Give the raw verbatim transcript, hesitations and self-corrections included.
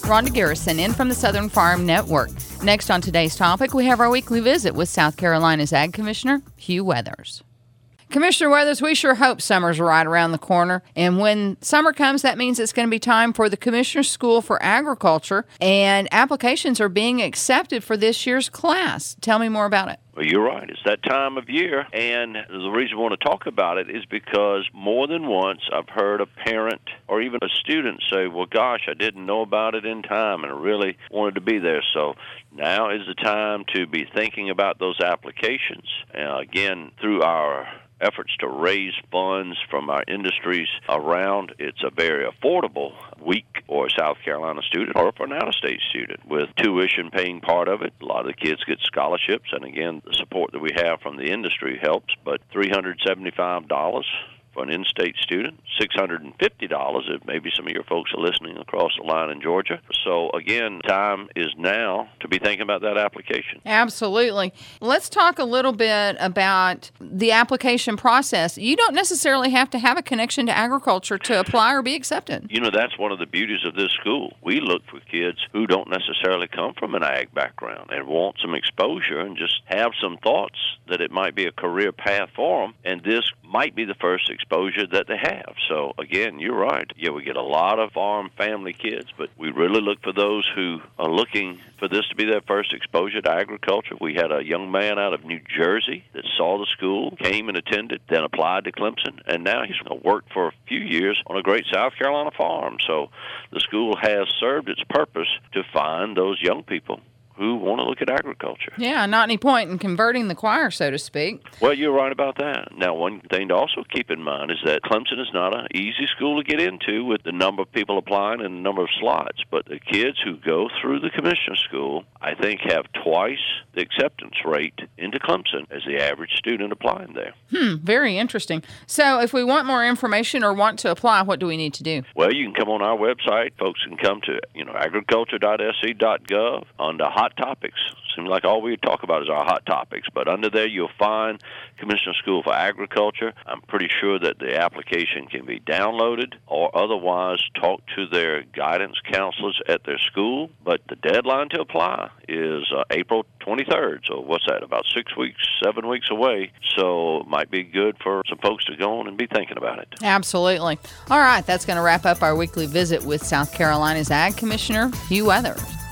Rhonda Garrison in from the Southern Farm Network. Next on today's topic, we have our weekly visit with South Carolina's Ag Commissioner, Hugh Weathers. Commissioner Weathers, we sure hope summer's right around the corner. And when summer comes, that means it's going to be time for the Commissioner's School for Agriculture, and applications are being accepted for this year's class. Tell me more about it. Well, you're right. It's that time of year, and the reason I want to talk about it is because more than once I've heard a parent or even a student say, well, gosh, I didn't know about it in time, and I really wanted to be there. So now is the time to be thinking about those applications. Uh, again, through our efforts to raise funds from our industries around, it's a very affordable week for a South Carolina student or for an out-of-state student, with tuition paying part of it. A lot of the kids get scholarships, and again, the support that we have from the industry helps, but three hundred seventy-five dollars for an in-state student, six hundred fifty dollars if maybe some of your folks are listening across the line in Georgia. So again, time is now to be thinking about that application. Absolutely. Let's talk a little bit about the application process. You don't necessarily have to have a connection to agriculture to apply or be accepted. You know, that's one of the beauties of this school. We look for kids who don't necessarily come from an ag background and want some exposure and just have some thoughts that it might be a career path for them, and this might be the first exposure that they have. So again, you're right. Yeah, we get a lot of farm family kids, but we really look for those who are looking for this to be their first exposure to agriculture. We had a young man out of New Jersey that saw the school, came and attended, then applied to Clemson, and now he's going to work for a few years on a great South Carolina farm. So the school has served its purpose to find those young people who want to look at agriculture. Yeah, not any point in converting the choir, so to speak. Well, you're right about that. Now, one thing to also keep in mind is that Clemson is not an easy school to get into with the number of people applying and the number of slots. But the kids who go through the commissioner school, I think, have twice the acceptance rate into Clemson as the average student applying there. Hmm, very interesting. So if we want more information or want to apply, what do we need to do? Well, you can come on our website. Folks can come to, you know, agriculture dot s c dot gov on the hot topics. Seems like all we talk about is our hot topics, but under there you'll find Commissioner School for Agriculture. I'm pretty sure that the application can be downloaded or otherwise talk to their guidance counselors at their school, but the deadline to apply is uh, April twenty-third, so what's that, about six weeks, seven weeks away, so it might be good for some folks to go on and be thinking about it. Absolutely. All right, that's going to wrap up our weekly visit with South Carolina's Ag Commissioner, Hugh Weathers.